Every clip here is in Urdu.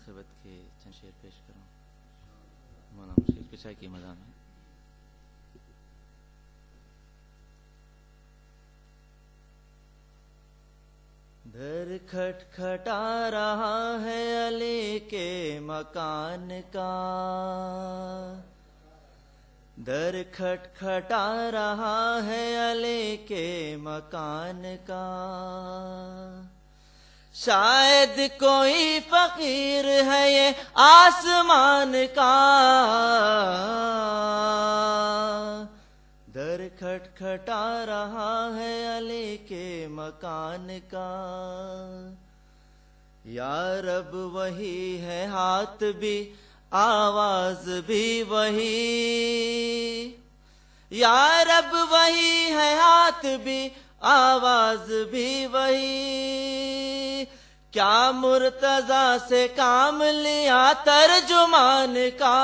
مناسبت کے چند شعر پیش کروں. مولانا مشیر کشا کی مدام ہے. در کھٹکھٹا رہا ہے علی کے مکان کا، در کھٹکھٹا رہا ہے علی کے مکان کا. شاید کوئی فقیر ہے یہ آسمان کا، در کھٹکھٹا رہا ہے علی کے مکان کا. یا رب وہی ہے، ہاتھ بھی آواز بھی وہی. یا رب وہی ہے، ہاتھ بھی آواز بھی وہی. کیا مرتضیٰ سے کام لیا ترجمان کا،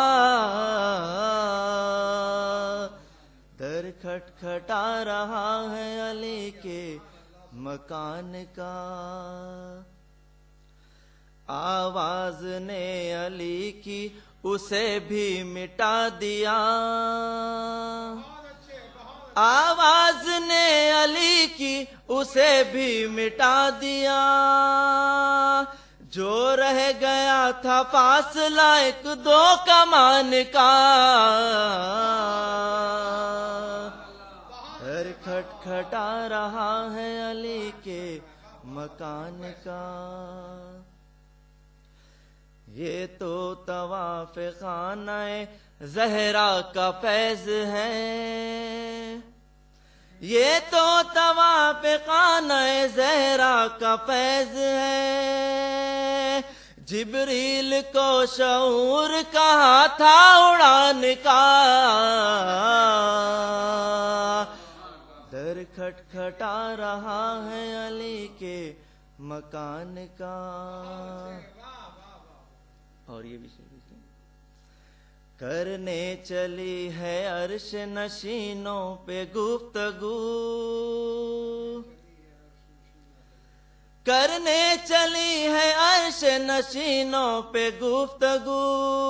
در کھٹکھٹا رہا ہے علی کے مکان کا. آواز نے علی کی اسے بھی مٹا دیا، آواز نے علی کی اسے بھی مٹا دیا. جو رہ گیا تھا فاصلہ ایک دو کمان کا، در کھٹکھٹا رہا ہے علی کے مکان کا. یہ تو طواف خانہ زہرا کا فیض ہے، یہ تو طواف خانہ زہرا کا فیض ہے. جبریل کو شعور کہا تھا اڑان کا، در کھٹکھٹا رہا ہے علی کے مکان کا. اور یہ بھی کرنے چلی ہے عرش نشینوں پہ گفتگو، کرنے چلی ہے عرش نشینوں پہ گفتگو.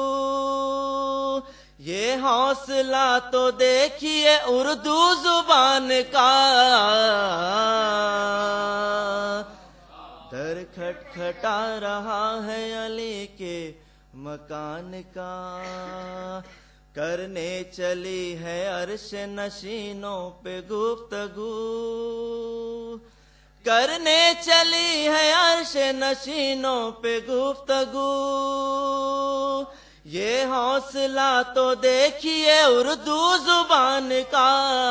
یہ حوصلہ تو دیکھیے اردو زبان کا، در کھٹکھٹا رہا ہے علی کے مکان کا. کرنے چلی ہے عرش نشینوں پہ گفتگو، کرنے چلی ہے عرش نشینوں پہ گفتگو. یہ حوصلہ تو دیکھیے اردو زبان کا،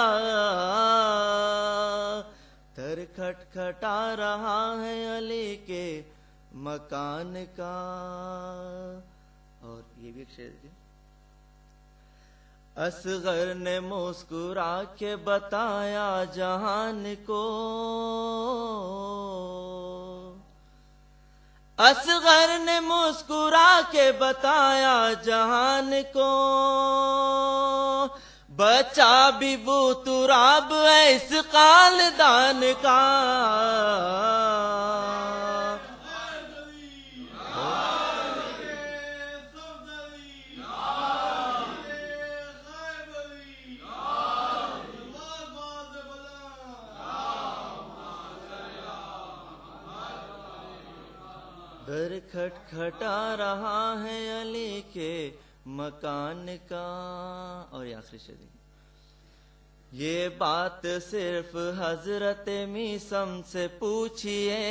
در کھٹکھٹا رہا ہے علی کے مکان کا. اور یہ بھی ایک شعر ہے. اصغر نے مسکرا کے بتایا جہان کو، اصغر نے مسکرا کے بتایا جہان کو. بچہ بھی بو تراب ہے اس خاندان کا، در کھٹکھٹا رہا ہے علی کے مکان کا. اور یہ آخری شعر. یہ بات صرف حضرت میثم سے پوچھئے،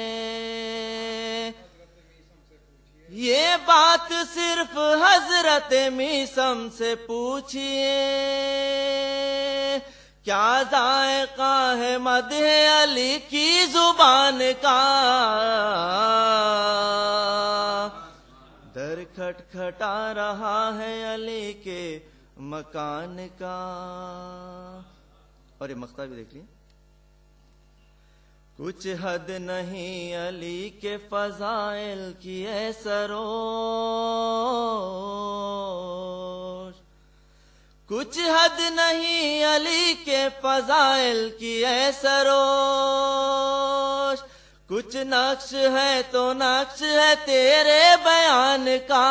یہ بات صرف حضرت میثم سے پوچھئے. کیا ذائقہ ہے مدح علی کی زبان کا، در کھٹکھٹا رہا ہے علی کے مکان کا. اور یہ مقطع بھی دیکھ لیں. کچھ حد نہیں علی کے فضائل کی اے سروش، کچھ حد نہیں علی کے فضائل کی اے سروش. کچھ نقش ہے تو نقش ہے تیرے بیان کا،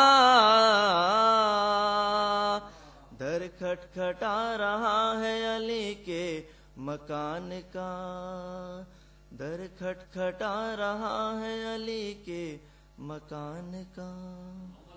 در کھٹکھٹا رہا ہے علی کے مکان کا، در کھٹکھٹا رہا ہے علی کے مکان کا۔